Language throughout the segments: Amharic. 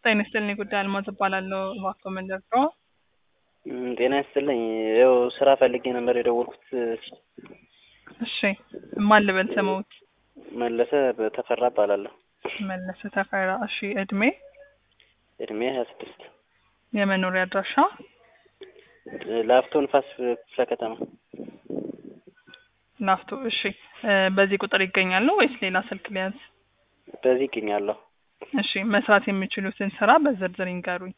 ጤና ይስጥልኝ ጉዳይ አልማዝ እባላለሁ። እባክዎ መንደር ነው? ጤና ይስጥልኝ። ያው ስራ ፈልጌ ነበር የደወልኩት። እሺ ማን ልበል ስምዎት? መለሰ ተፈራ እባላለሁ። መለሰ ተፈራ። እሺ እድሜ? እድሜ 26። የመኖሪያ አድራሻ? ላፍቶ ንፋስ ክፍለ ከተማ። ላፍቶ። እሺ በዚህ ቁጥር ይገኛሉ ወይስ ሌላ ስልክ ሊያዝ? በዚህ ይገኛለሁ። እሺ መስራት የሚችሉትን ስራ በዝርዝር ይንገሩኝ።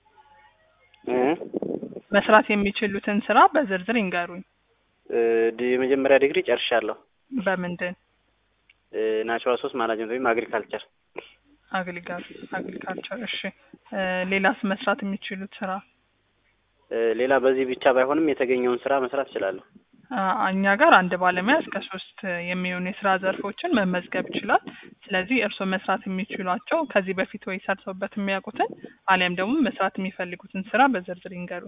መስራት የሚችሉትን ስራ በዝርዝር ይንገሩኝ። የመጀመሪያ ዲግሪ ጨርሻለሁ። በምንድን? ናቹራል ሶስ ማናጅመንት ወይም አግሪካልቸር። አግሪካልቸር። እሺ ሌላስ መስራት የሚችሉት ስራ? ሌላ በዚህ ብቻ ባይሆንም የተገኘውን ስራ መስራት እችላለሁ። እኛ ጋር አንድ ባለሙያ እስከ 3 የሚሆኑ የስራ ዘርፎችን መመዝገብ ይችላል። ስለዚህ እርስዎ መስራት የሚችሏቸው ከዚህ በፊት ወይ ሰርተውበት የሚያውቁትን አሊያም ደግሞ መስራት የሚፈልጉትን ስራ በዝርዝር ይንገሩኝ።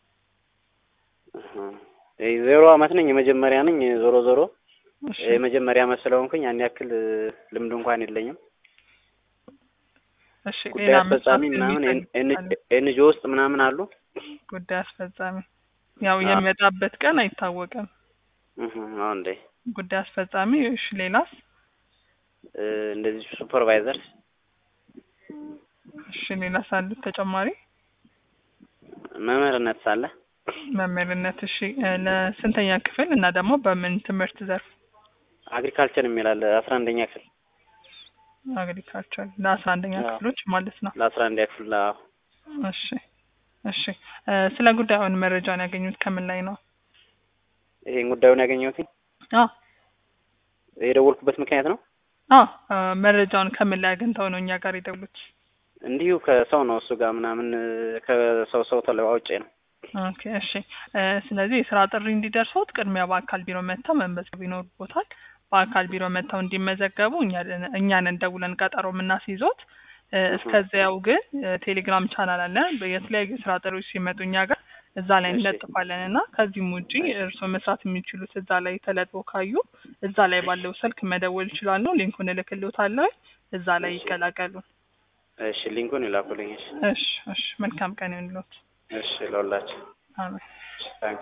ዜሮ አመት ነኝ፣ የመጀመሪያ ነኝ። ዞሮ የመጀመሪያ አመት ስለሆንኩኝ ያን ያክል ልምድ እንኳን የለኝም። እሺ ጉዳይ አስፈጻሚ ምናምን ኤንጂኦ ውስጥ ምናምን አሉ። ጉዳይ አስፈጻሚ ያው የሚመጣበት ቀን አይታወቅም። እንዴ ጉዳይ አስፈጻሚ። እሺ ሌላስ? እንደዚህ ሱፐርቫይዘር። እሺ ሌላስ አሉት ተጨማሪ? መምህርነት ሳለ። መምህርነት። እሺ ለስንተኛ ክፍል እና ደግሞ በምን ትምህርት ዘርፍ? አግሪካልቸር የሚላል 11ኛ ክፍል። አግሪካልቸር ለ11ኛ ክፍሎች ማለት ነው። ለ11ኛ ክፍል። እሺ ስለ ጉዳዩን መረጃውን ያገኙት ከምን ላይ ነው? ይሄን ጉዳዩን ያገኘሁት የደወልኩበት ምክንያት ነው። መረጃውን ከምን ላይ አግኝተው ነው እኛ ጋር የደወሉት? እንዲሁ ከሰው ነው፣ እሱ ጋር ምናምን ከሰው ተለዋውጬ ነው። ኦኬ እሺ። ስለዚህ የስራ ጥሪ እንዲደርሶት ቅድሚያ በአካል ቢሮ መጥተው መመዝገብ ይኖርቦታል። በአካል ቢሮ መጥተው እንዲመዘገቡ እኛን ደውለን ቀጠሮ የምናስይዞት። እስከዚያው ግን ቴሌግራም ቻናል አለ። የተለያዩ ስራ ጥሪዎች ሲመጡ እኛ ጋር እዛ ላይ እንለጥፋለን እና ከዚህም ውጪ እርስዎ መስራት የሚችሉት እዛ ላይ ተለጥፎ ካዩ እዛ ላይ ባለው ስልክ መደወል ይችላሉ። ሊንኩን እልክልዎታለሁ፣ እዛ ላይ ይቀላቀሉ። እሺ ሊንኩን ይላኩልኝ። እሺ መልካም ቀን ይሁንልዎት። እሺ ለሁላችሁ። አሜን።